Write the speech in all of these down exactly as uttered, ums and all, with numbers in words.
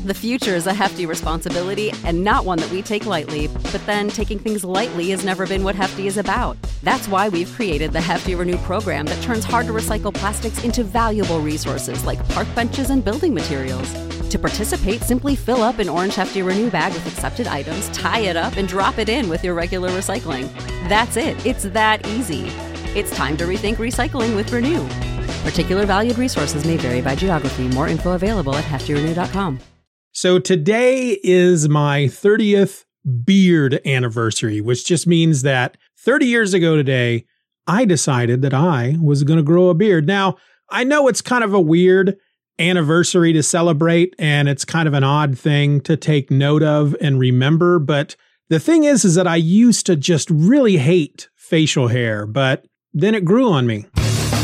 The future is a hefty responsibility and not one that we take lightly, but then taking things lightly has never been what Hefty is about. That's why we've created the Hefty Renew program that turns hard-to-recycle plastics into valuable resources like park benches and building materials. To participate, simply fill up an orange Hefty Renew bag with accepted items, tie it up, and drop it in with your regular recycling. That's it. It's that easy. It's time to rethink recycling with Renew. Particular valued resources may vary by geography. More info available at hefty renew dot com. So today is my thirtieth beard anniversary, which just means that thirty years ago today, I decided that I was going to grow a beard. Now, I know it's kind of a weird anniversary to celebrate, and it's kind of an odd thing to take note of and remember. But the thing is, is that I used to just really hate facial hair, but then it grew on me.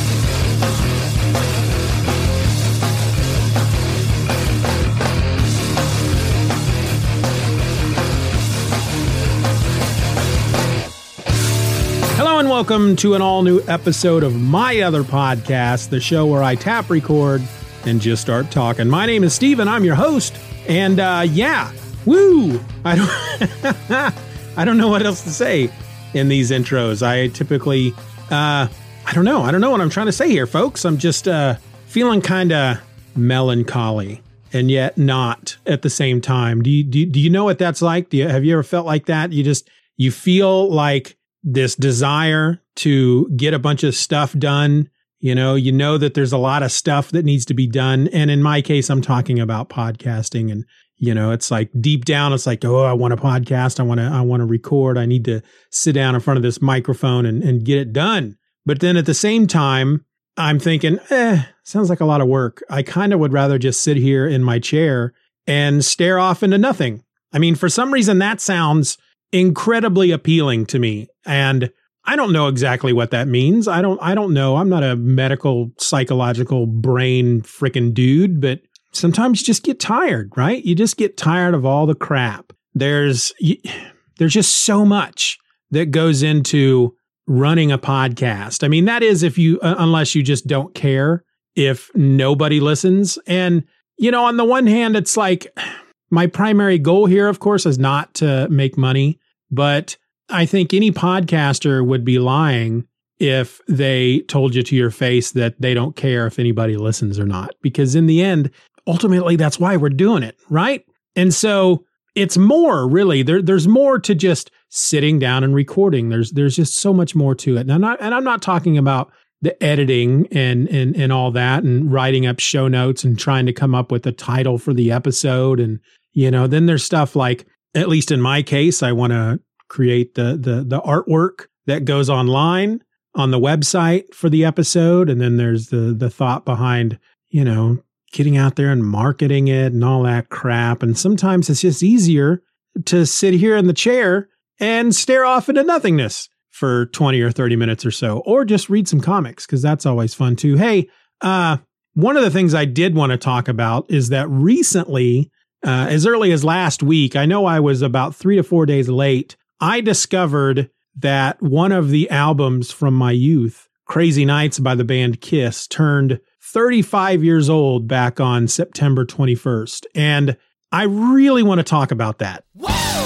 Hello and welcome to an all-new episode of my other podcast, the show where I tap record and just start talking. My name is Steve, and I'm your host. And uh, yeah, woo! I don't, I don't know what else to say in these intros. I typically, uh, I don't know. I don't know what I'm trying to say here, folks. I'm just uh, feeling kind of melancholy, and yet not at the same time. Do you, do you, do you know what that's like? Do you, have you ever felt like that? You just, you feel like this desire to get a bunch of stuff done. You know, you know that there's a lot of stuff that needs to be done. And in my case, I'm talking about podcasting. And, you know, it's like deep down, it's like, oh, I want a podcast. I want to, I want to record. I need to sit down in front of this microphone and, and get it done. But then at the same time, I'm thinking, eh, sounds like a lot of work. I kind of would rather just sit here in my chair and stare off into nothing. I mean, for some reason, that sounds incredibly appealing to me. And I don't know exactly what that means. I don't, I don't know. I'm not a medical, psychological brain frickin' dude, but sometimes you just get tired, right? You just get tired of all the crap. There's, there's just so much that goes into running a podcast. I mean, that is if you, uh, unless you just don't care if nobody listens. And, you know, on the one hand, it's like my primary goal here, of course, is not to make money, but I think any podcaster would be lying if they told you to your face that they don't care if anybody listens or not, because in the end, ultimately, that's why we're doing it, right? And so it's more really, there, there's more to just sitting down and recording. There's there's just so much more to it. And I'm not, and I'm not talking about the editing and, and, and all that and writing up show notes and trying to come up with a title for the episode. And, you know, then there's stuff like, at least in my case, I want to create the, the, the artwork that goes online on the website for the episode. And then there's the, the thought behind, you know, getting out there and marketing it and all that crap. And sometimes it's just easier to sit here in the chair and stare off into nothingness for twenty or thirty minutes or so, or just read some comics, because that's always fun too. Hey, uh, one of the things I did want to talk about is that recently, uh, as early as last week, I know I was about three to four days late, I discovered that one of the albums from my youth, Crazy Nights by the band Kiss, turned thirty-five years old back on September twenty-first. And I really want to talk about that. Woo!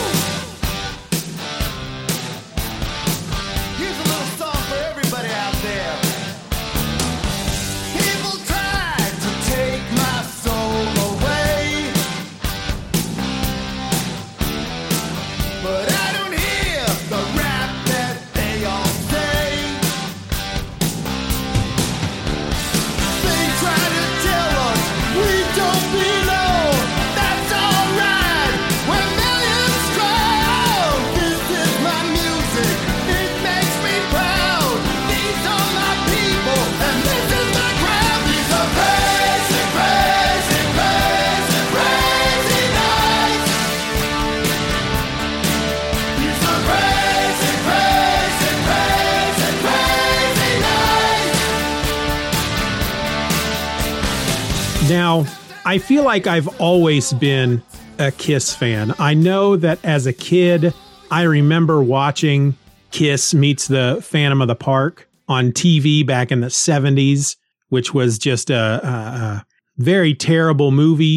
Here's a little song for everybody out there. People tried to take my soul away, but I don't hear the rap that they all say. They try to tell us we don't belong. That's alright. We're millions strong. This is my music. It makes me proud. These are my people, and this is my crowd. These are crazy, crazy, crazy, crazy nights. These are crazy, crazy, crazy, crazy nights. Now, I feel like I've always been a Kiss fan. I know that as a kid, I remember watching Kiss Meets the Phantom of the Park on T V back in the seventies, which was just a, a, a very terrible movie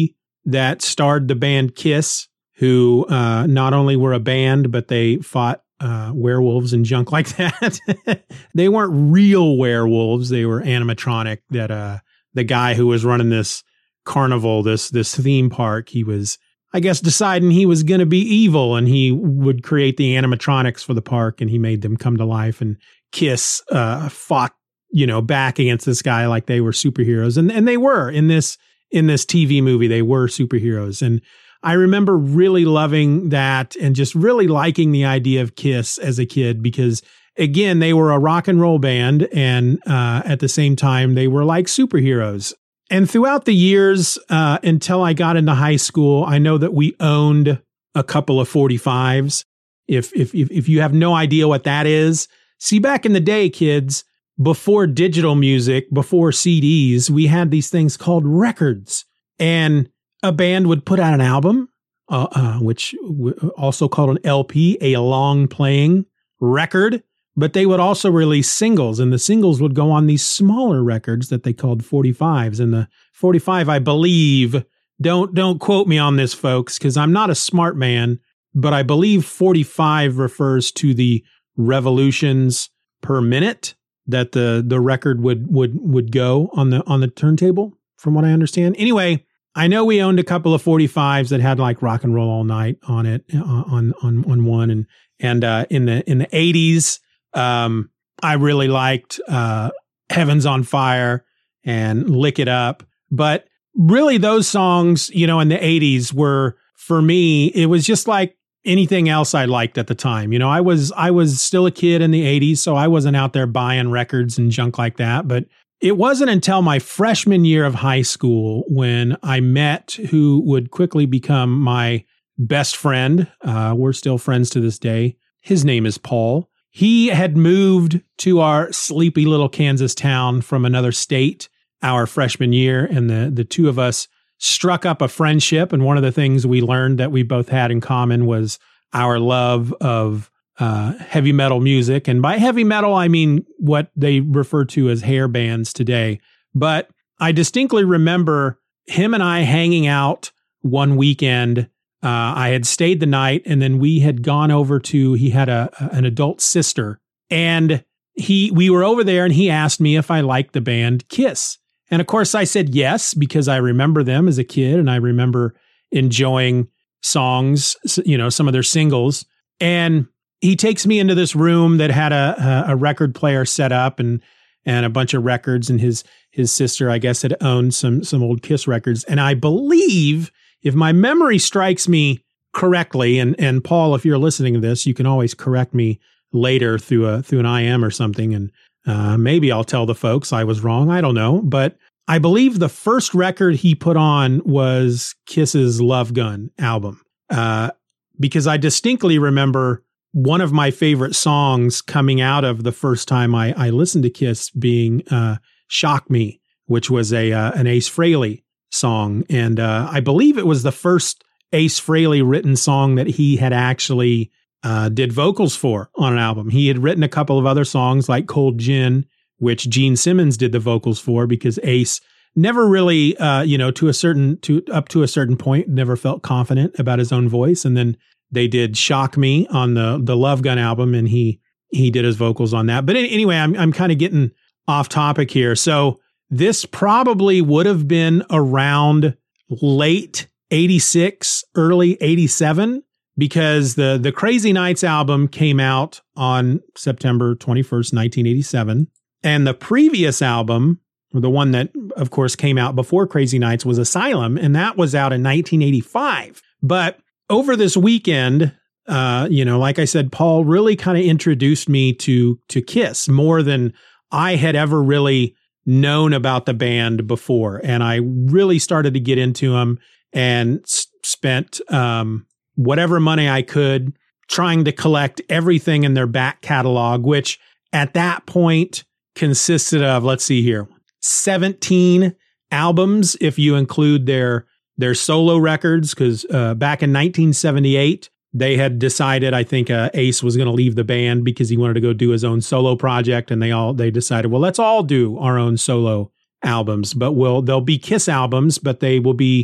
that starred the band Kiss, who uh, not only were a band, but they fought uh, werewolves and junk like that. They weren't real werewolves. They were animatronic. That uh, the guy who was running this carnival, this this theme park, he was, I guess, deciding he was going to be evil, and he would create the animatronics for the park, and he made them come to life. And Kiss uh, fought, you know, back against this guy like they were superheroes, and and they were in this in this T V movie. They were superheroes, and I remember really loving that and just really liking the idea of Kiss as a kid because, again, they were a rock and roll band, and uh, at the same time, they were like superheroes. And throughout the years, uh, until I got into high school, I know that we owned a couple of forty-fives. If, if, if, if you have no idea what that is, see, back in the day, kids, before digital music, before C Ds, we had these things called records. And a band would put out an album, uh, uh, which w- also called an L P, a long playing record, but they would also release singles, and the singles would go on these smaller records that they called forty-fives. And the forty-five, I believe, don't don't quote me on this, folks, because I'm not a smart man, but I believe forty-five refers to the revolutions per minute that the the record would would would go on the on the turntable, from what I understand. Anyway, I know we owned a couple of forty-fives that had like Rock and Roll All Night on it, uh, on on on one, and and uh, in the in the eighties, um, I really liked uh, Heaven's on Fire and Lick It Up. But really, those songs, you know, in the eighties were, for me, it was just like anything else I liked at the time. You know, I was I was still a kid in the eighties, so I wasn't out there buying records and junk like that, but it wasn't until my freshman year of high school when I met who would quickly become my best friend. Uh, we're still friends to this day. His name is Paul. He had moved to our sleepy little Kansas town from another state our freshman year, and the, the two of us struck up a friendship. And one of the things we learned that we both had in common was our love of Uh, heavy metal music. And by heavy metal, I mean what they refer to as hair bands today. But I distinctly remember him and I hanging out one weekend. Uh, I had stayed the night, and then we had gone over to, he had a, an adult sister, and he, we were over there, and he asked me if I liked the band Kiss. And of course I said yes, because I remember them as a kid, and I remember enjoying songs, you know, some of their singles. And he takes me into this room that had a, a record player set up and and a bunch of records, and his his sister, I guess, had owned some some old Kiss records. And I believe, if my memory strikes me correctly, and and Paul, if you're listening to this, you can always correct me later through a through an I M or something, and uh, maybe I'll tell the folks I was wrong. I don't know, but I believe the first record he put on was Kiss's Love Gun album, uh, because I distinctly remember one of my favorite songs coming out of the first time I, I listened to Kiss being uh, Shock Me, which was a uh, an Ace Frehley song. And uh, I believe it was the first Ace Frehley written song that he had actually uh, did vocals for on an album. He had written a couple of other songs like Cold Gin, which Gene Simmons did the vocals for, because Ace never really, uh, you know, to a certain, to up to a certain point, never felt confident about his own voice. And then they did Shock Me on the the Love Gun album, and he he did his vocals on that. But anyway, I'm I'm kind of getting off topic here. So this probably would have been around late eighty-six, early eighty-seven, because the the Crazy Nights album came out on September twenty-first, nineteen eighty-seven, and the previous album, the one that of course came out before Crazy Nights, was Asylum, and that was out in nineteen eighty-five. But over this weekend, uh, you know, like I said, Paul really kind of introduced me to to Kiss more than I had ever really known about the band before. And I really started to get into them and s- spent um, whatever money I could trying to collect everything in their back catalog, which at that point consisted of, let's see here, seventeen albums, if you include their their solo records, because uh, back in nineteen seventy-eight, they had decided, I think uh, Ace was going to leave the band because he wanted to go do his own solo project, and they all they decided, well, let's all do our own solo albums, but we'll they'll be Kiss albums, but they will be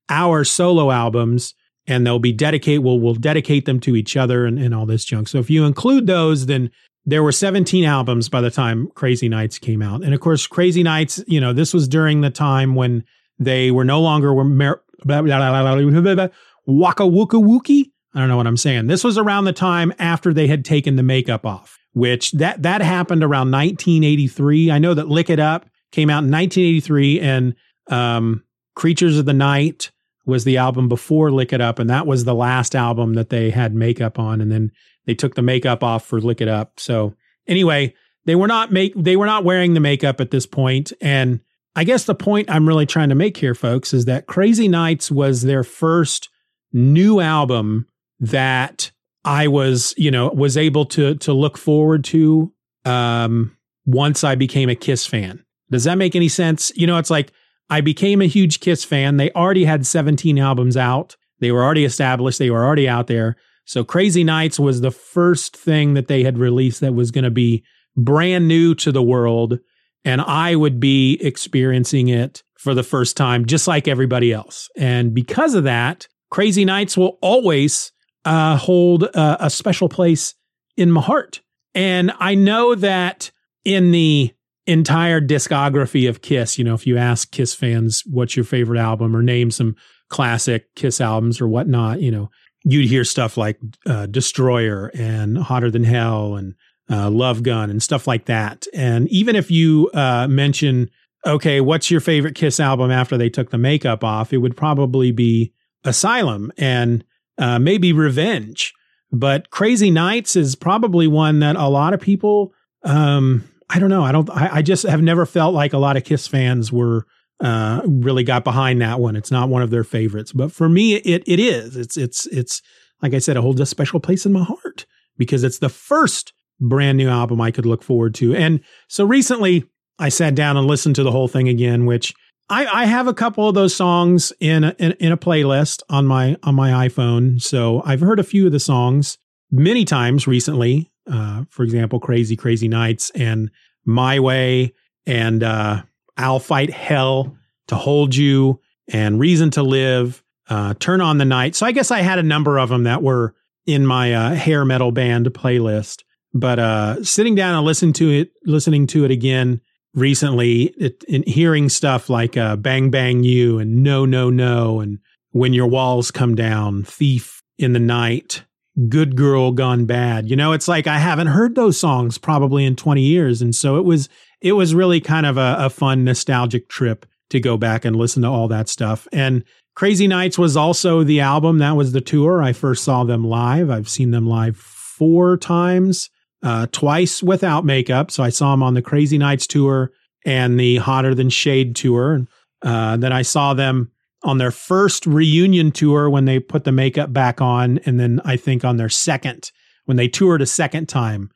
our solo albums, and they'll be dedicate. We'll we'll dedicate them to each other and, and all this junk. So if you include those, then there were seventeen albums by the time Crazy Nights came out. And of course, Crazy Nights, you know, this was during the time when they were no longer were mer- blah, blah, blah, blah, blah, blah, blah, waka wooka wookie. I don't know what I'm saying. This was around the time after they had taken the makeup off, which that that happened around nineteen eighty-three. I know that Lick It Up came out in nineteen eighty-three, and um, Creatures of the Night was the album before Lick It Up, and that was the last album that they had makeup on, and then they took the makeup off for Lick It Up. So anyway, they were not make they were not wearing the makeup at this point, and I guess the point I'm really trying to make here, folks, is that Crazy Nights was their first new album that I was, you know, was able to to look forward to um, once I became a Kiss fan. Does that make any sense? You know, it's like I became a huge Kiss fan. They already had seventeen albums out. They were already established. They were already out there. So Crazy Nights was the first thing that they had released that was going to be brand new to the world. And I would be experiencing it for the first time, just like everybody else. And because of that, Crazy Nights will always uh, hold a, a special place in my heart. And I know that in the entire discography of Kiss, you know, if you ask Kiss fans, what's your favorite album, or name some classic Kiss albums or whatnot, you know, you'd hear stuff like uh, Destroyer and Hotter Than Hell and uh, Love Gun and stuff like that. And even if you uh, mention, okay, what's your favorite Kiss album after they took the makeup off, it would probably be Asylum and uh, maybe Revenge. But Crazy Nights is probably one that a lot of people, um, I don't know. I don't, I, I just have never felt like a lot of Kiss fans were uh, really got behind that one. It's not one of their favorites, but for me, it it is. It's, it's, it's like I said, it holds a special place in my heart because it's the first brand new album I could look forward to. And so recently I sat down and listened to the whole thing again, which I, I have a couple of those songs in a, in, in a playlist on my, on my iPhone. So I've heard a few of the songs many times recently. Uh, for example, Crazy, Crazy Nights and My Way and uh, I'll Fight Hell to Hold You and Reason to Live, uh, Turn on the Night. So I guess I had a number of them that were in my uh, hair metal band playlist. But uh, sitting down and listening to it, listening to it again recently, it, and hearing stuff like uh, Bang Bang You and No, No, No and When Your Walls Come Down, Thief in the Night, Good Girl Gone Bad. You know, it's like I haven't heard those songs probably in twenty years. And so it was it was really kind of a, a fun nostalgic trip to go back and listen to all that stuff. And Crazy Nights was also the album. That was the tour. I first saw them live. I've seen them live four times, uh, twice without makeup. So I saw them on the Crazy Nights tour and the Hotter Than Shade tour. Uh, then I saw them on their first reunion tour when they put the makeup back on. And then I think on their second, when they toured a second time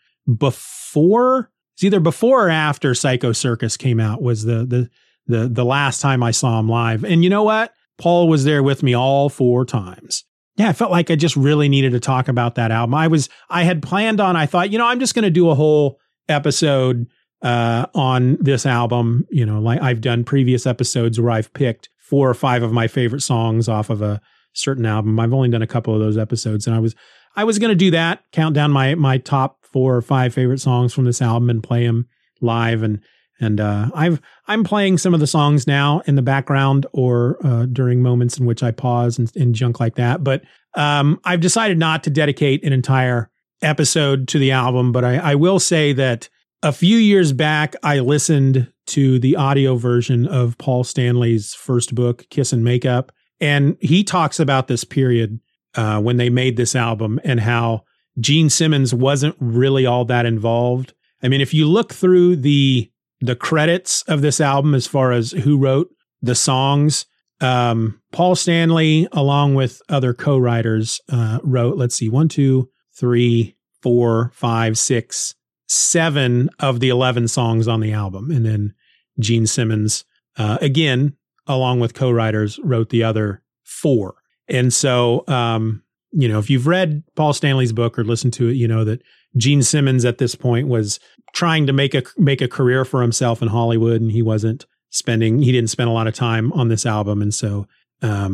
before, it's either before or after Psycho Circus came out was the, the, the, the last time I saw them live. And you know what? Paul was there with me all four times. Yeah, I felt like I just really needed to talk about that album. I was, I had planned on, I thought, you know, I'm just going to do a whole episode uh, on this album. You know, like I've done previous episodes where I've picked four or five of my favorite songs off of a certain album. I've only done a couple of those episodes, and I was, I was going to do that, count down my, my top four or five favorite songs from this album and play them live. And, and, uh, I've, I'm playing some of the songs now in the background or, uh, during moments in which I pause and, and junk like that. But, um, I've decided not to dedicate an entire episode to the album, but I, I will say that a few years back, I listened to the audio version of Paul Stanley's first book, Kiss and Makeup. And he talks about this period uh, when they made this album and how Gene Simmons wasn't really all that involved. I mean, if you look through the the credits of this album, as far as who wrote the songs, um, Paul Stanley, along with other co-writers, uh, wrote, let's see, one, two, three, four, five, six, seven of the eleven songs on the album. And then Gene Simmons, uh, again, along with co-writers, wrote the other four. And so, um, you know, if you've read Paul Stanley's book or listened to it, you know that Gene Simmons at this point was trying to make a make a career for himself in Hollywood, and he wasn't spending, he didn't spend a lot of time on this album. And so um,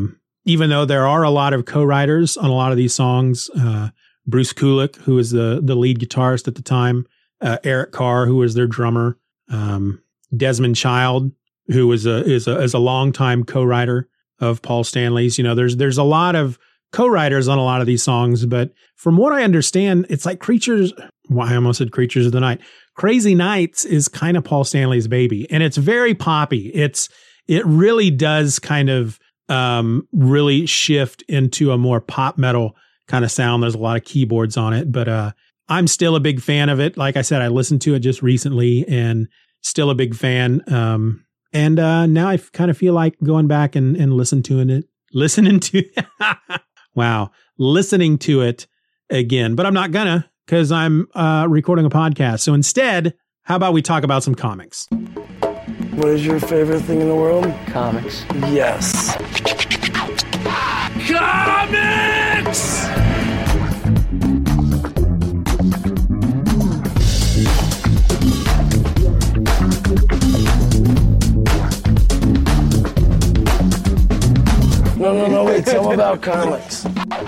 even though there are a lot of co-writers on a lot of these songs, uh, Bruce Kulick, who was the, the lead guitarist at the time, uh, Eric Carr, who was their drummer, um, Desmond Child, who was a, is a, is a longtime co-writer of Paul Stanley's. You know, there's, there's a lot of co-writers on a lot of these songs, but from what I understand, it's like Creatures, well, I almost said Creatures of the Night. Crazy Nights is kind of Paul Stanley's baby, and it's very poppy. It's, it really does kind of, um, really shift into a more pop metal kind of sound. There's a lot of keyboards on it, but, uh, I'm still a big fan of it. Like I said, I listened to it just recently and still a big fan. Um, and, uh, now I kind of feel like going back and, and listen to it, listening to, wow, listening to it again, but I'm not gonna, cause I'm, uh, recording a podcast. So instead, how about we talk about some comics? What is your favorite thing in the world? Comics. Yes. Comics! No, no, no, wait, tell me about comics.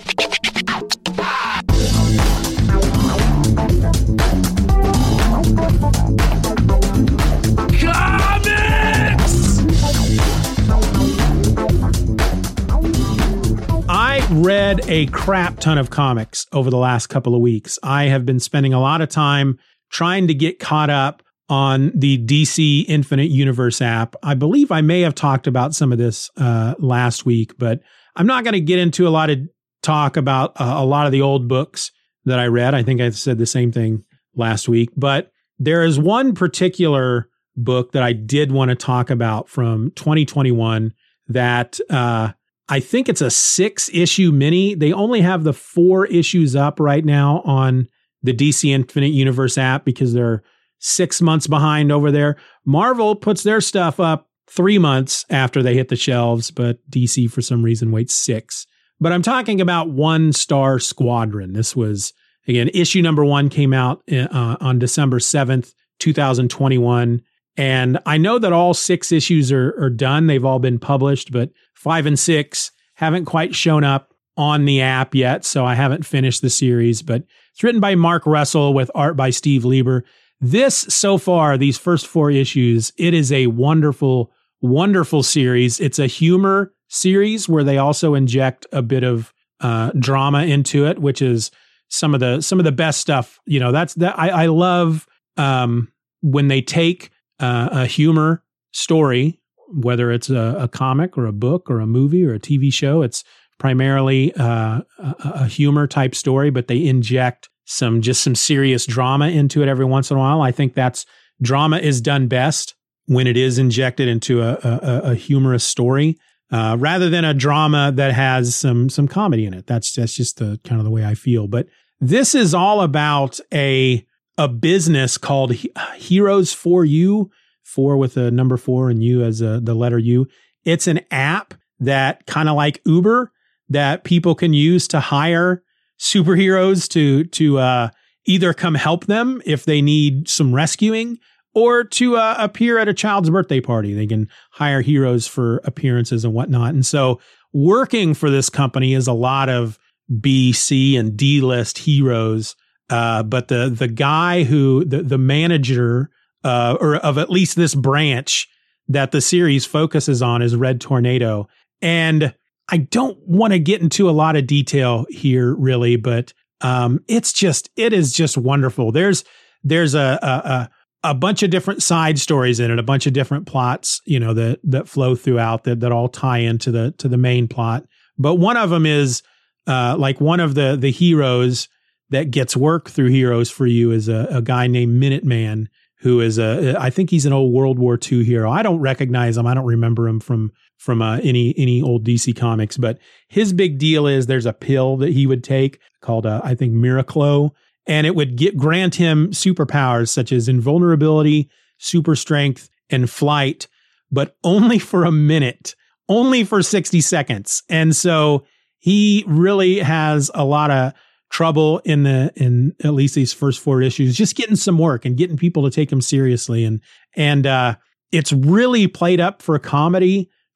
I read a crap ton of comics over the last couple of weeks. I have been spending a lot of time trying to get caught up on the D C Infinite Universe app. I believe I may have talked about some of this uh, last week, but I'm not going to get into a lot of talk about uh, a lot of the old books that I read. I think I said the same thing last week, but there is one particular book that I did want to talk about from twenty twenty-one that uh, I think it's a six issue mini. They only have the four issues up right now on the D C Infinite Universe app because they're six months behind over there. Marvel puts their stuff up three months after they hit the shelves, but D C for some reason waits six. But I'm talking about One Star Squadron. This was, again, issue number one came out uh, on December seventh, twenty twenty-one. And I know that all six issues are, are done. They've all been published, but five and six haven't quite shown up on the app yet. So I haven't finished the series, but it's written by Mark Russell with art by Steve Lieber. This, so far, these first four issues, it is a wonderful, wonderful series. It's a humor series where they also inject a bit of uh, drama into it, which is some of the some of the best stuff. You know, that's that I, I love um, when they take uh, a humor story, whether it's a, a comic or a book or a movie or a T V show. It's primarily uh, a, a humor type story, but they inject some just some serious drama into it every once in a while. I think that's drama is done best when it is injected into a, a, a humorous story, uh, rather than a drama that has some some comedy in it. That's that's just the kind of the way I feel. But this is all about a a business called Heroes for You, four with a number four and you as a, the letter U. It's an app that kind of like Uber that people can use to hire superheroes to to uh, either come help them if they need some rescuing or to uh, appear at a child's birthday party. They can hire heroes for appearances and whatnot. And so working for this company is a lot of B, C, and D-list heroes. Uh, but the the guy who, the, the manager uh, or of at least this branch that the series focuses on is Red Tornado. And I don't want to get into a lot of detail here, really, but um, it's just it is just wonderful. There's there's a, a a bunch of different side stories in it, a bunch of different plots, you know, that that flow throughout that that all tie into the to the main plot. But one of them is uh, like one of the the heroes that gets work through Heroes for You is a, a guy named Minuteman, who is a I think he's an old World War Two hero. I don't recognize him. I don't remember him from. from uh, any any old D C comics, but his big deal is there's a pill that he would take called, uh, I think, Miraclo, and it would get, grant him superpowers such as invulnerability, super strength, and flight, but only for a minute, only for sixty seconds. And so he really has a lot of trouble in the in at least these first four issues, just getting some work and getting people to take him seriously. And and uh, it's really played up for comedy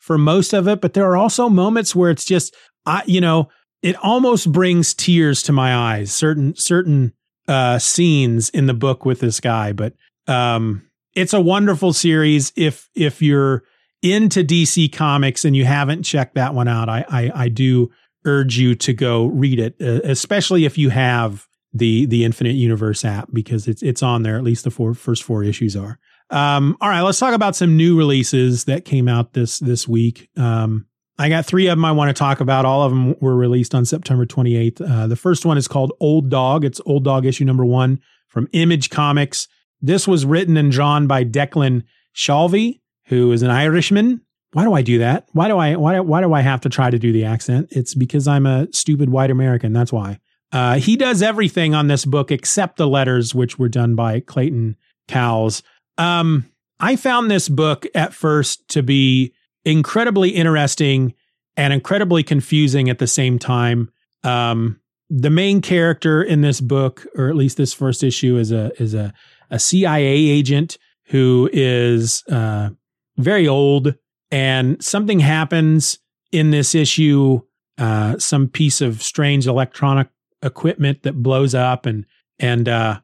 for most of it, but there are also moments where it's just, I, you know, it almost brings tears to my eyes. Certain certain uh, scenes in the book with this guy, but um, it's a wonderful series. If if you're into D C Comics and you haven't checked that one out, I I, I do urge you to go read it, uh, especially if you have the the Infinite Universe app, because it's it's on there. At least the four first four issues are. Um, all right, let's talk about some new releases that came out this this week. Um, I got three of them I want to talk about. All of them were released on September twenty-eighth. Uh, the first one is called Old Dog. It's Old Dog issue number one from Image Comics. This was written and drawn by Declan Shalvey, who is an Irishman. Why do I do that? Why do I why why do I have to try to do the accent? It's because I'm a stupid white American. That's why. Uh, he does everything on this book except the letters, which were done by Clayton Cowles. Um, I found this book at first to be incredibly interesting and incredibly confusing at the same time. Um, the main character in this book, or at least this first issue, is a is a, a C I A agent who is uh, very old, and something happens in this issue. Uh, some piece of strange electronic equipment that blows up and and uh,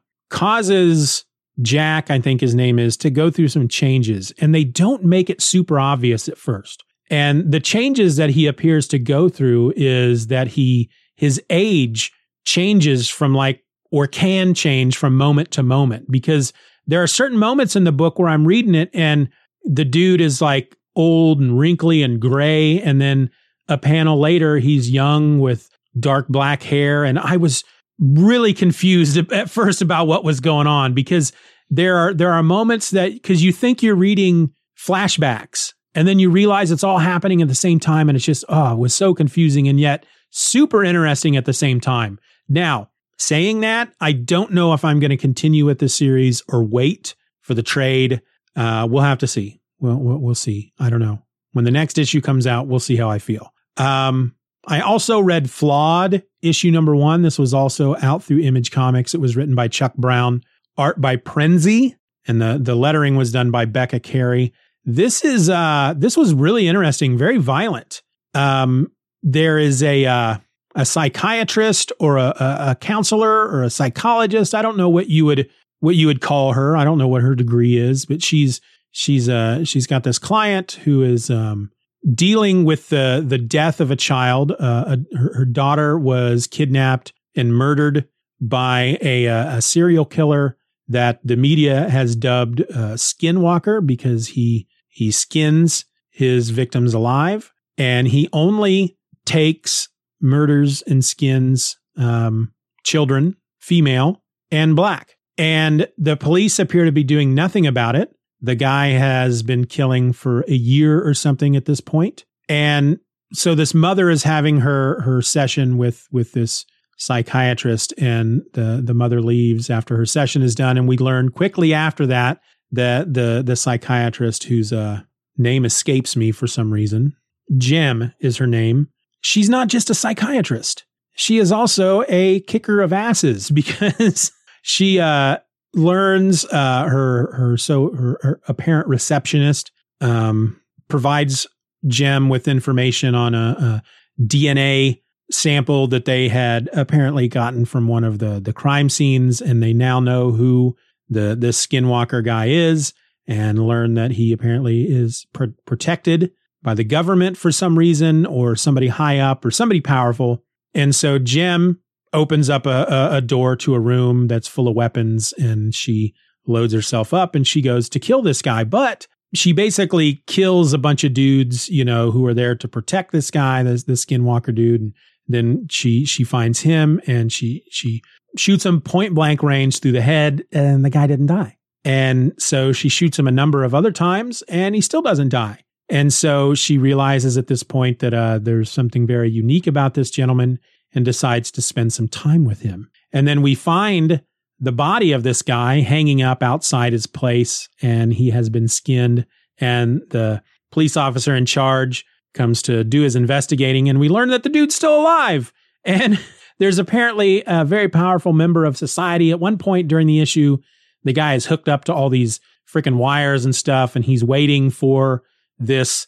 causes Jack, I think his name is, to go through some changes, and they don't make it super obvious at first. And the changes that he appears to go through is that he, his age changes from like, or can change from moment to moment, because there are certain moments in the book where I'm reading it and the dude is like old and wrinkly and gray. And then a panel later, he's young with dark black hair. And I was really confused at first about what was going on, because there are there are moments that, because you think you're reading flashbacks and then you realize it's all happening at the same time, and it's just, oh, it was so confusing and yet super interesting at the same time. Now, saying that, I don't know if I'm going to continue with this series or wait for the trade. Uh, we'll have to see. We'll, we'll we'll see. I don't know. When the next issue comes out, we'll see how I feel. Um, I also read Flawed, issue number one. This was also out through Image Comics. It was written by Chuck Brown, art by Prenzy, and the, the lettering was done by Becca Carey. This is uh, this was really interesting, very violent. Um, there is a uh, a psychiatrist or a, a, a counselor or a psychologist. I don't know what you would what you would call her. I don't know what her degree is, but she's she's uh she's got this client who is um. dealing with the the death of a child. Uh, a, her, her daughter was kidnapped and murdered by a, a serial killer that the media has dubbed uh, Skinwalker, because he he skins his victims alive, and he only takes, murders, and skins um, children, female and black. And the police appear to be doing nothing about it. The guy has been killing for a year or something at this point. And so this mother is having her her session with with this psychiatrist, and the, the mother leaves after her session is done. And we learn quickly after that that the, the psychiatrist, whose uh, name escapes me for some reason, Jem is her name. She's not just a psychiatrist. She is also a kicker of asses, because she... uh learns uh, her her so her, her apparent receptionist um, provides Jem with information on a, a D N A sample that they had apparently gotten from one of the the crime scenes, and they now know who the this Skinwalker guy is, and learn that he apparently is pr- protected by the government for some reason, or somebody high up, or somebody powerful. And so Jem opens up a, a, a door to a room that's full of weapons, and she loads herself up and she goes to kill this guy. But she basically kills a bunch of dudes, you know, who are there to protect this guy, this, this Skinwalker dude. And then she she finds him, and she she shoots him point blank range through the head, and the guy didn't die. And so she shoots him a number of other times, and he still doesn't die. And so she realizes at this point that uh, there's something very unique about this gentleman, and decides to spend some time with him. And then we find the body of this guy hanging up outside his place, and he has been skinned. And the police officer in charge comes to do his investigating, and we learn that the dude's still alive. And there's apparently a very powerful member of society. At one point during the issue, the guy is hooked up to all these freaking wires and stuff, and he's waiting for this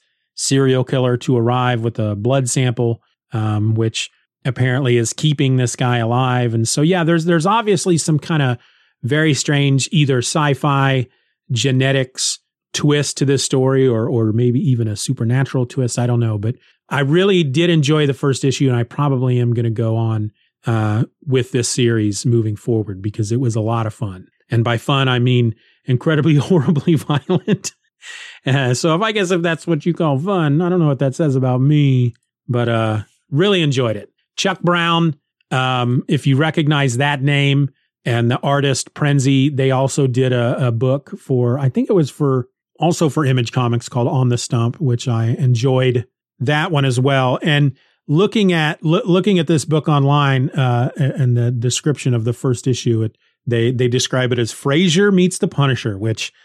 serial killer to arrive with a blood sample, um, which apparently is keeping this guy alive. And so, yeah, there's there's obviously some kind of very strange either sci-fi genetics twist to this story, or or maybe even a supernatural twist. I don't know, but I really did enjoy the first issue, and I probably am going to go on uh, with this series moving forward because it was a lot of fun. And by fun, I mean incredibly horribly violent. Uh, so if I guess if that's what you call fun, I don't know what that says about me, but uh, really enjoyed it. Chuck Brown, um, if you recognize that name, and the artist Prenzy, they also did a, a book for, I think it was for, also for Image Comics called On the Stump, which I enjoyed that one as well. And looking at lo- looking at this book online uh, and the description of the first issue, it, they they describe it as Frasier meets the Punisher, which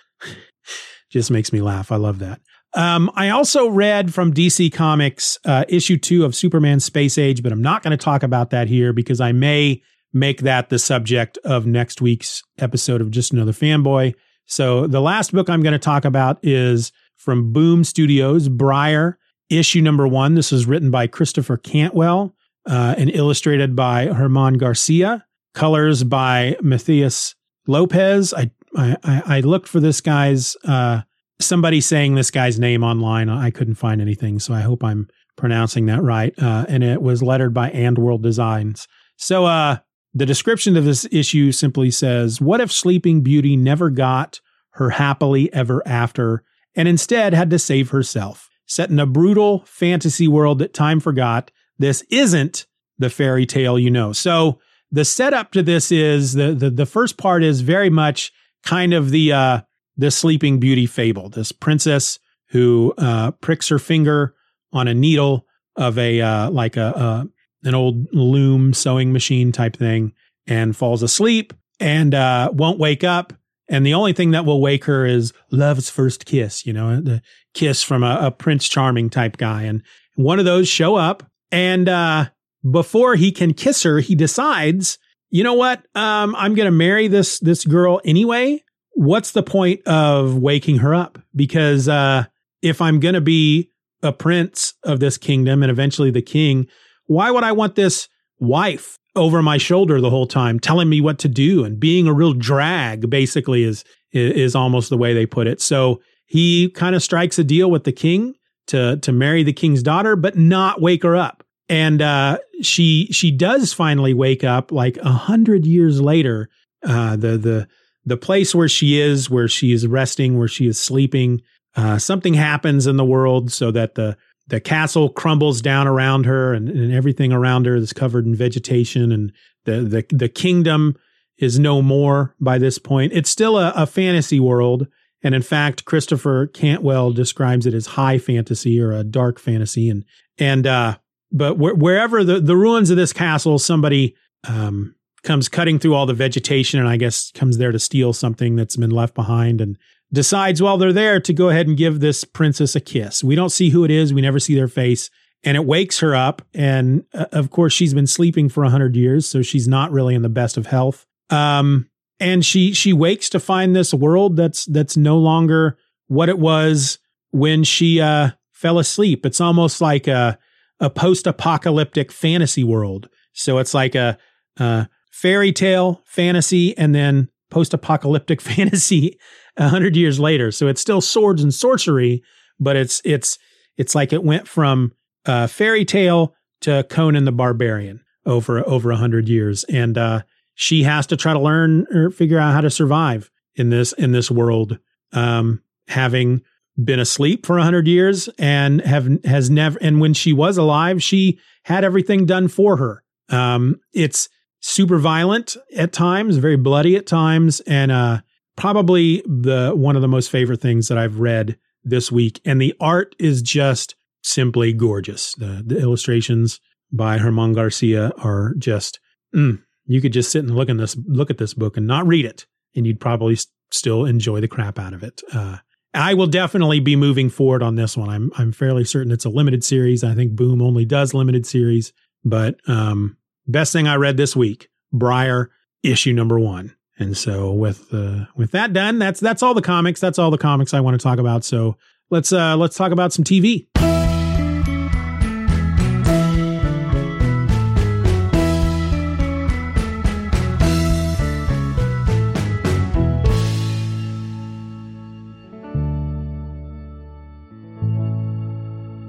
just makes me laugh. I love that. Um, I also read from D C Comics uh, issue two of Superman Space Age, but I'm not going to talk about that here because I may make that the subject of next week's episode of Just Another Fanboy. So the last book I'm going to talk about is from Boom Studios, Briar, issue number one. This is written by Christopher Cantwell uh, and illustrated by Herman Garcia. Colors by Matthias Lopez. I I, I looked for this guy's, uh, somebody saying this guy's name online. I couldn't find anything, so I hope I'm pronouncing that right. Uh, and it was lettered by And World Designs. So, uh, the description of this issue simply says, what if Sleeping Beauty never got her happily ever after and instead had to save herself? Set in a brutal fantasy world that time forgot, this isn't the fairy tale you know. So the setup to this is, the the, the first part is very much kind of the uh, the Sleeping Beauty fable. This princess who uh, pricks her finger on a needle of a, uh, like a, a an old loom sewing machine type thing, and falls asleep and uh, won't wake up. And the only thing that will wake her is love's first kiss, you know, the kiss from a, a Prince Charming type guy. And one of those show up, and uh, before he can kiss her, he decides, you know what, um, I'm going to marry this this girl anyway. What's the point of waking her up? Because uh, if I'm going to be a prince of this kingdom and eventually the king, why would I want this wife over my shoulder the whole time telling me what to do and being a real drag, basically, is is almost the way they put it. So he kind of strikes a deal with the king to to marry the king's daughter, but not wake her up. And uh, she she does finally wake up like a hundred years later. Uh, the the the place where she is, where she is resting, where she is sleeping, uh, something happens in the world so that the The castle crumbles down around her, and, and everything around her is covered in vegetation, and the, the, the kingdom is no more by this point. It's still a, a fantasy world. And in fact, Christopher Cantwell describes it as high fantasy or a dark fantasy. And, and, uh, but wh- wherever the, the ruins of this castle, somebody, um, comes cutting through all the vegetation and I guess comes there to steal something that's been left behind, and decides while they're there to go ahead and give this princess a kiss. We don't see who it is. We never see their face. And it wakes her up. And uh, of course, she's been sleeping for a hundred years, so she's not really in the best of health. Um, and she she wakes to find this world that's that's no longer what it was when she uh, fell asleep. It's almost like a, a post-apocalyptic fantasy world. So it's like a, a fairy tale fantasy and then post-apocalyptic fantasy a hundred years later. So it's still swords and sorcery, but it's it's it's like it went from uh, fairy tale to Conan the Barbarian over over a hundred years, and uh, she has to try to learn or figure out how to survive in this in this world, um, having been asleep for a hundred years and have has never. And when she was alive, she had everything done for her. Um, it's super violent at times, very bloody at times, and uh, probably the one of the most favorite things that I've read this week. And the art is just simply gorgeous. The, the illustrations by Herman Garcia are just, mm, you could just sit and look in this, look at this book and not read it, and you'd probably st- still enjoy the crap out of it. Uh, I will definitely be moving forward on this one. I'm I'm fairly certain it's a limited series. I think Boom only does limited series, but um, best thing I read this week, Briar, issue number one. And so with uh, with that done, that's that's all the comics. That's all the comics I want to talk about. So let's uh, let's talk about some T V.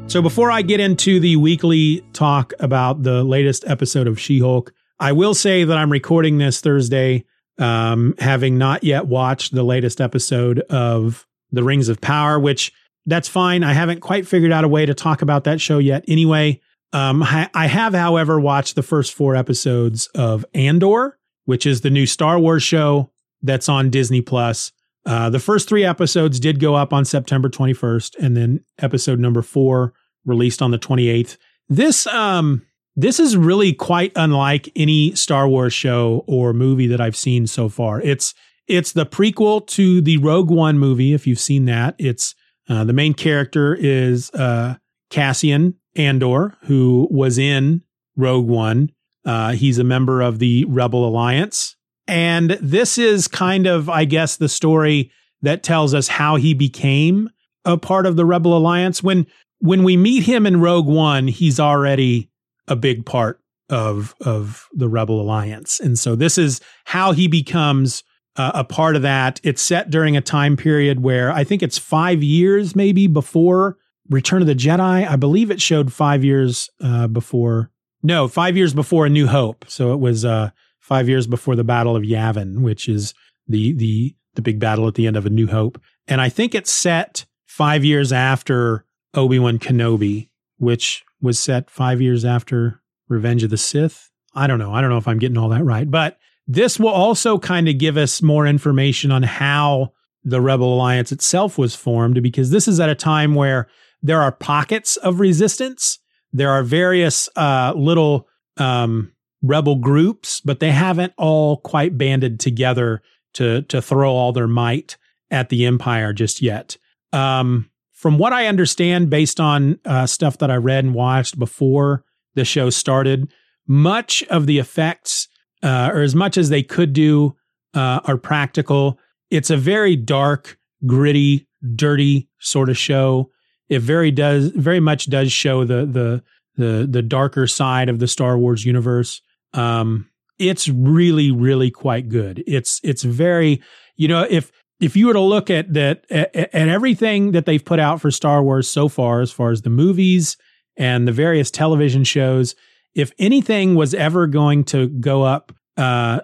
So before I get into the weekly talk about the latest episode of She-Hulk, I will say that I'm recording this Thursday, um, having not yet watched the latest episode of The Rings of Power, which that's fine. I haven't quite figured out a way to talk about that show yet anyway. Um, I, I have, however, watched the first four episodes of Andor, which is the new Star Wars show that's on Disney Plus. Uh, the first three episodes did go up on September twenty-first, and then episode number four released on the twenty-eighth. This, um, this is really quite unlike any Star Wars show or movie that I've seen so far. It's, it's the prequel to the Rogue One movie. If you've seen that, it's, uh, the main character is, uh, Cassian Andor, who was in Rogue One. Uh, he's a member of the Rebel Alliance. And this is kind of, I guess, the story that tells us how he became a part of the Rebel Alliance. When, when we meet him in Rogue One, he's already a big part of, of the Rebel Alliance. And so this is how he becomes uh, a part of that. It's set during a time period where I think it's five years maybe before Return of the Jedi. I believe it showed five years uh, before. No, five years before A New Hope. So it was uh, five years before the Battle of Yavin, which is the the the big battle at the end of A New Hope. And I think it's set five years after Obi-Wan Kenobi, which was set five years after Revenge of the Sith. I don't know. I don't know if I'm getting all that right. But this will also kind of give us more information on how the Rebel Alliance itself was formed, because this is at a time where there are pockets of resistance. There are various uh, little um, rebel groups, but they haven't all quite banded together to to throw all their might at the Empire just yet. Um, from what I understand, based on uh, stuff that I read and watched before the show started, much of the effects, uh, or as much as they could do, uh, are practical. It's a very dark, gritty, dirty sort of show. It very does very much does show the the the the darker side of the Star Wars universe. Um, it's really, really quite good. It's it's very, you know, if if you were to look at that at, at everything that they've put out for Star Wars so far, as far as the movies and the various television shows, if anything was ever going to go up, uh,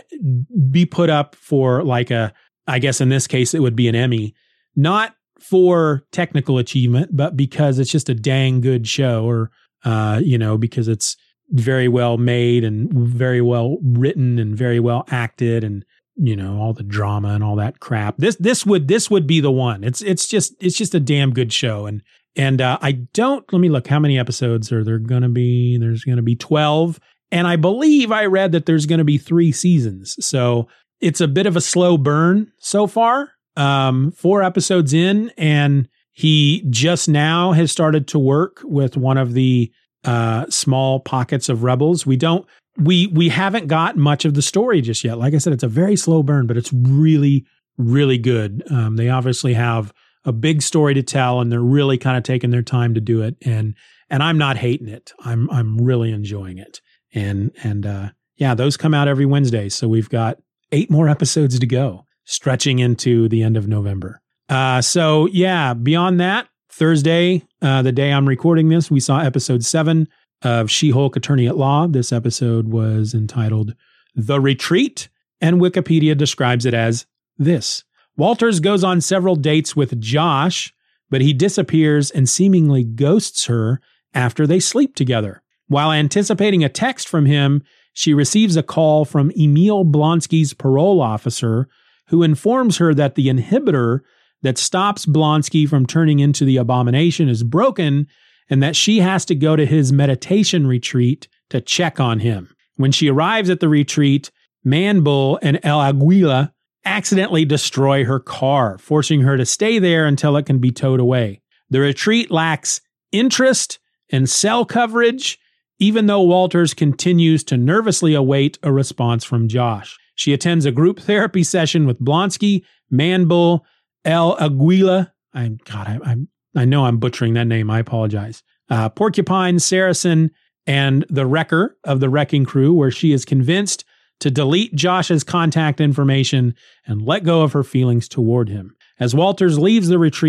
be put up for like a, I guess in this case it would be an Emmy, not for technical achievement, but because it's just a dang good show, or uh, you know, because it's very well made and very well written and very well acted, and you know, all the drama and all that crap. This this would this would be the one. It's it's just it's just a damn good show. And and uh, I don't let me look how many episodes are there going to be. There's going to be twelve, and I believe I read that there's going to be three seasons. So it's a bit of a slow burn so far. Um, four episodes in, and he just now has started to work with one of the uh, small pockets of rebels. We don't, we we haven't got much of the story just yet. Like I said, it's a very slow burn, but it's really, really good. Um, they obviously have a big story to tell, and they're really kind of taking their time to do it. And and I'm not hating it. I'm I'm really enjoying it. And and uh, yeah, those come out every Wednesday, so we've got eight more episodes to go, stretching into the end of November. Uh, so yeah, beyond that, Thursday, uh, the day I'm recording this, we saw episode seven of She-Hulk Attorney at Law. This episode was entitled The Retreat, and Wikipedia describes it as this. Walters goes on several dates with Josh, but he disappears and seemingly ghosts her after they sleep together. While anticipating a text from him, she receives a call from Emil Blonsky's parole officer, who informs her that the inhibitor that stops Blonsky from turning into the Abomination is broken, and that she has to go to his meditation retreat to check on him. When she arrives at the retreat, Manbull and El Aguila accidentally destroy her car, forcing her to stay there until it can be towed away. The retreat lacks interest and cell coverage, even though Walters continues to nervously await a response from Josh. She attends a group therapy session with Blonsky, Manbull, El Aguila. I'm God, I, I'm I know I'm butchering that name. I apologize. Uh, Porcupine, Saracen, and the Wrecker of the Wrecking Crew, where she is convinced to delete Josh's contact information and let go of her feelings toward him. As Walters leaves the retreat,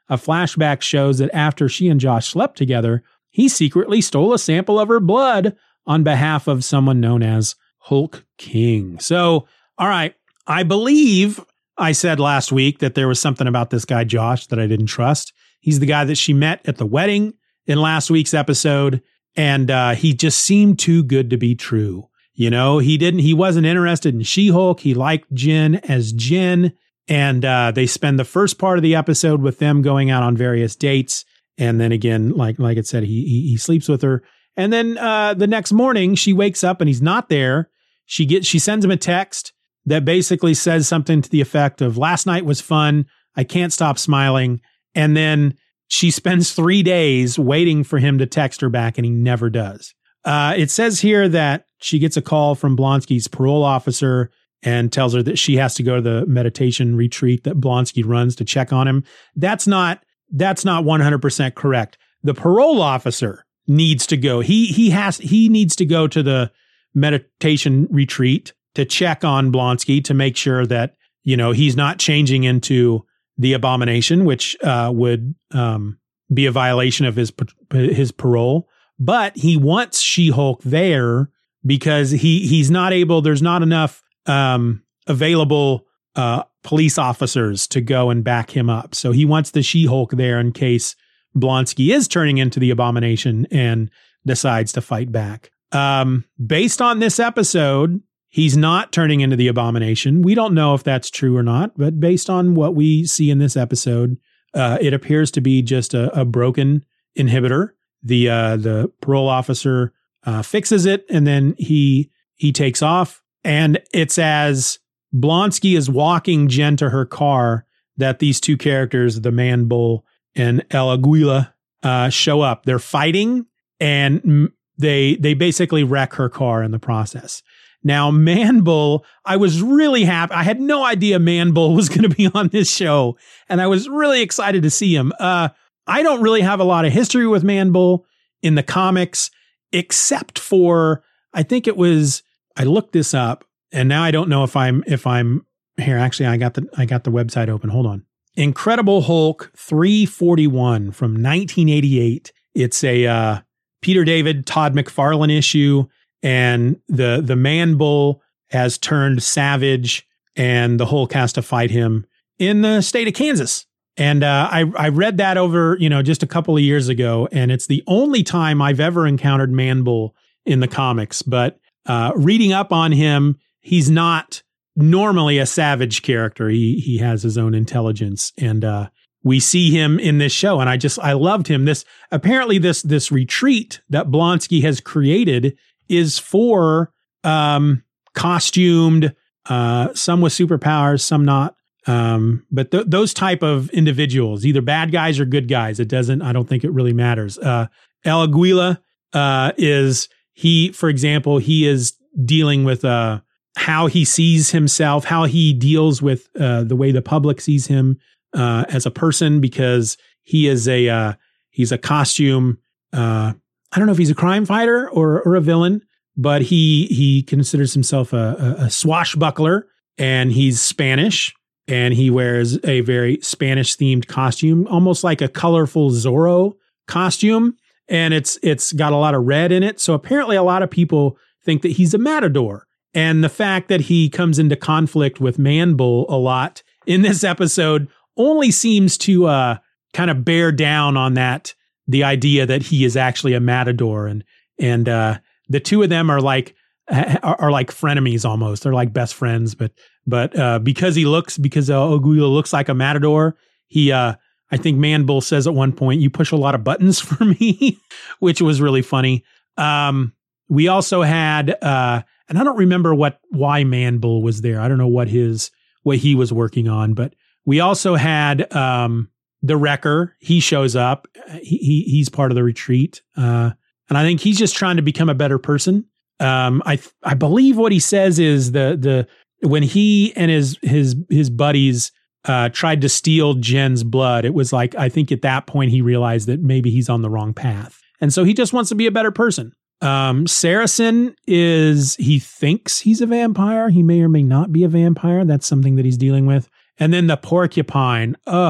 a flashback shows that after she and Josh slept together, he secretly stole a sample of her blood on behalf of someone known as Hulk King. So, all right, I believe I said last week that there was something about this guy, Josh, that I didn't trust. He's the guy that she met at the wedding in last week's episode, and uh, he just seemed too good to be true. You know, he didn't, he wasn't interested in She-Hulk. He liked Jen as Jen, and uh, they spend the first part of the episode with them going out on various dates. And then again, like like it said, he he, he sleeps with her. And then uh, the next morning, she wakes up and he's not there. She gets she sends him a text that basically says something to the effect of, last night was fun. I can't stop smiling. And then she spends three days waiting for him to text her back, and he never does. Uh, it says here that she gets a call from Blonsky's parole officer and tells her that she has to go to the meditation retreat that Blonsky runs to check on him. That's not that's not one hundred percent correct. The parole officer needs to go. He he has he needs to go to the meditation retreat to check on Blonsky to make sure that, you know, he's not changing into the Abomination, which uh, would um, be a violation of his his parole. But he wants She-Hulk there because he he's not able. There's not enough um, available uh, police officers to go and back him up. So he wants the She-Hulk there in case Blonsky is turning into the Abomination and decides to fight back. Um, based on this episode, he's not turning into the Abomination. We don't know if that's true or not, but based on what we see in this episode, uh, it appears to be just a, a broken inhibitor. The uh, the parole officer uh, fixes it, and then he he takes off. And it's as Blonsky is walking Jen to her car that these two characters, the Man Bull and El Aguila, uh, show up. They're fighting, and they they basically wreck her car in the process. Now, Man Bull, I was really happy. I had no idea Man Bull was going to be on this show, and I was really excited to see him. Uh, I don't really have a lot of history with Man Bull in the comics, except for, I think it was, I looked this up, and now I don't know if I'm, if I'm here. Actually, I got the, I got the website open. Hold on. Incredible Hulk three forty-one from nineteen eighty-eight. It's a uh, Peter David, Todd McFarlane issue. And the the Man Bull has turned savage, and the Hulk has to fight him in the state of Kansas. And uh, I I read that over, you know, just a couple of years ago, and it's the only time I've ever encountered Man Bull in the comics. But uh, reading up on him, he's not normally a savage character. He he has his own intelligence, and uh, we see him in this show. And I just I loved him. This apparently this this retreat that Blonsky has created is for um, costumed, uh, some with superpowers, some not. Um, but th- those type of individuals, either bad guys or good guys, it doesn't, I don't think it really matters. Uh, El Aguila uh, is, he, for example, he is dealing with uh, how he sees himself, how he deals with uh, the way the public sees him uh, as a person, because he is a, uh, he's a costume, uh, I don't know if he's a crime fighter or or a villain, but he he considers himself a, a, a swashbuckler, and he's Spanish, and he wears a very Spanish themed costume, almost like a colorful Zorro costume, and it's it's got a lot of red in it. So apparently, a lot of people think that he's a matador, and the fact that he comes into conflict with Man Bull a lot in this episode only seems to uh, kind of bear down on that. The idea that he is actually a matador, and and uh, the two of them are like are, are like frenemies almost. They're like best friends, but but uh, because he looks because uh, Aguila looks like a matador, he uh, I think Man Bull says at one point, "You push a lot of buttons for me," which was really funny. Um, we also had, uh, and I don't remember what why Man Bull was there. I don't know what his what he was working on, but we also had. Um, The Wrecker, he shows up. He, he he's part of the retreat, uh, and I think he's just trying to become a better person. Um, I I believe what he says is the the when he and his his his buddies uh, tried to steal Jen's blood, it was like I think at that point he realized that maybe he's on the wrong path, and so he just wants to be a better person. Um, Saracen is he thinks he's a vampire. He may or may not be a vampire. That's something that he's dealing with. And then the Porcupine. Ugh.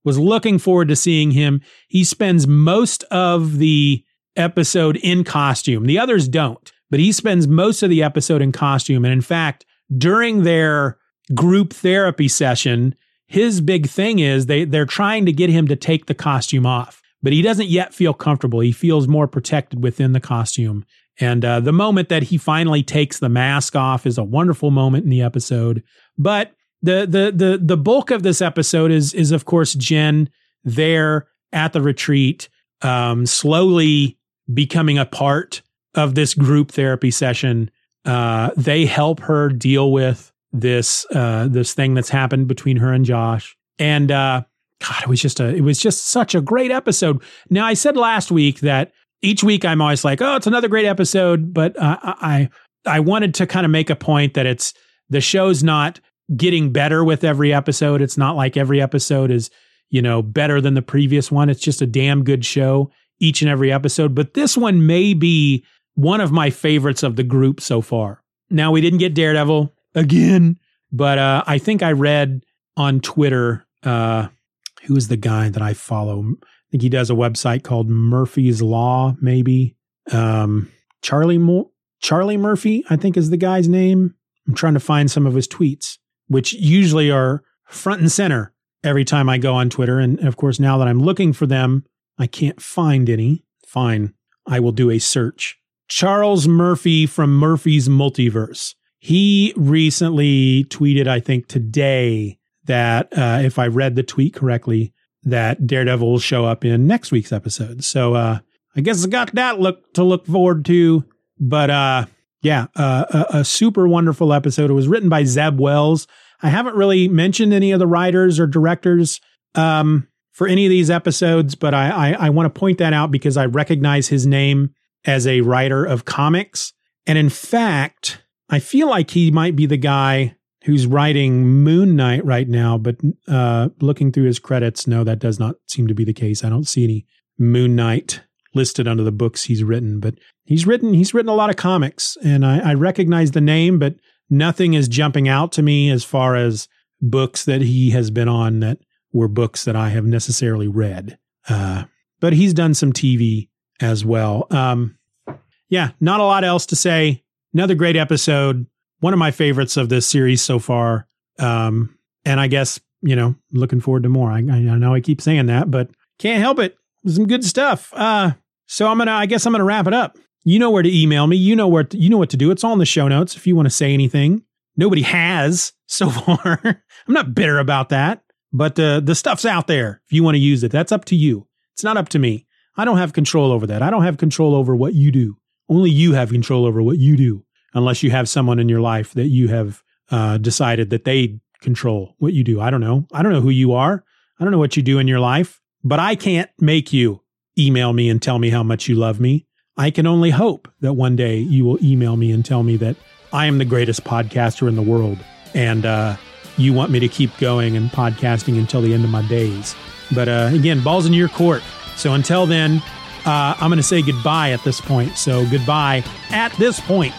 was looking forward to seeing him. He spends most of the episode in costume. The others don't, but he spends most of the episode in costume. And in fact, during their group therapy session, his big thing is they, they're trying to get him to take the costume off, but he doesn't yet feel comfortable. He feels more protected within the costume. And uh, the moment that he finally takes the mask off is a wonderful moment in the episode. But the the the the bulk of this episode is is of course Jen there at the retreat, um, slowly becoming a part of this group therapy session. Uh, they help her deal with this uh, this thing that's happened between her and Josh. And uh, God, it was just a it was just such a great episode. Now, I said last week that each week I'm always like, oh, it's another great episode, but uh, I I wanted to kind of make a point that it's the show's not getting better with every episode. It's not like every episode is, you know, better than the previous one. It's just a damn good show each and every episode. But this one may be one of my favorites of the group so far. Now, we didn't get Daredevil again, but uh, I think I read on Twitter, uh, who is the guy that I follow? I think he does a website called Murphy's Law, maybe. Um, Charlie Mo- Charlie Murphy, I think is the guy's name. I'm trying to find some of his tweets, which usually are front and center every time I go on Twitter. And of course, now that I'm looking for them, I can't find any. Fine, I will do a search. Charles Murphy from Murphy's Multiverse. He recently tweeted, I think today, that uh, if I read the tweet correctly, that Daredevil will show up in next week's episode. So uh, I guess I got that look to look forward to. But uh, yeah, uh, a, a super wonderful episode. It was written by Zeb Wells. I haven't really mentioned any of the writers or directors um, for any of these episodes, but I, I, I want to point that out because I recognize his name as a writer of comics. And in fact, I feel like he might be the guy who's writing Moon Knight right now, but uh, looking through his credits, no, that does not seem to be the case. I don't see any Moon Knight listed under the books he's written, but he's written he's written a lot of comics, and I, I recognize the name, but nothing is jumping out to me as far as books that he has been on that were books that I have necessarily read. Uh, but he's done some T V as well. Um, yeah, not a lot else to say. Another great episode. One of my favorites of this series so far. Um, and I guess, you know, looking forward to more. I, I know I keep saying that, but can't help it. Some good stuff. Uh, so I'm going to, I guess I'm going to wrap it up. You know where to email me. You know where, to, you know what to do. It's all in the show notes. If you want to say anything, nobody has so far. I'm not bitter about that, but uh, the stuff's out there. If you want to use it, that's up to you. It's not up to me. I don't have control over that. I don't have control over what you do. Only you have control over what you do. Unless you have someone in your life that you have uh, decided that they control what you do. I don't know. I don't know who you are. I don't know what you do in your life, but I can't make you email me and tell me how much you love me. I can only hope that one day you will email me and tell me that I am the greatest podcaster in the world. And uh, you want me to keep going and podcasting until the end of my days. But uh, again, ball's in your court. So until then, uh, I'm going to say goodbye at this point. So goodbye at this point.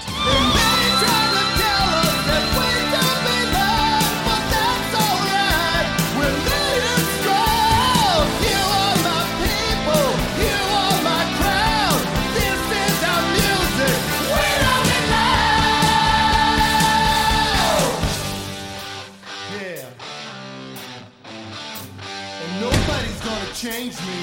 Change me,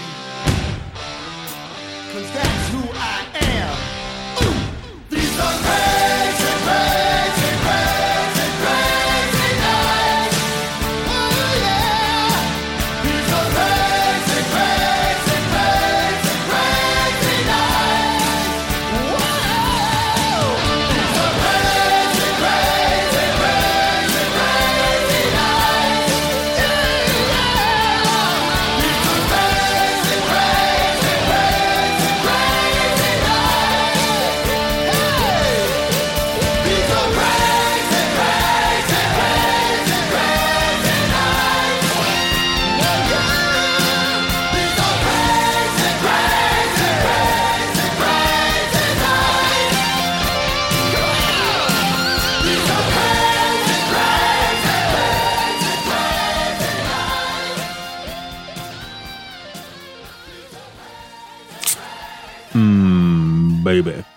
cause that's who I am. Ooh. These are crazy, crazy, crazy, crazy nights. Oh yeah. These are crazy, crazy, crazy, crazy nights. Whoa. These are crazy, crazy, crazy, crazy nights. Yeah. These are crazy, Mmm, baby.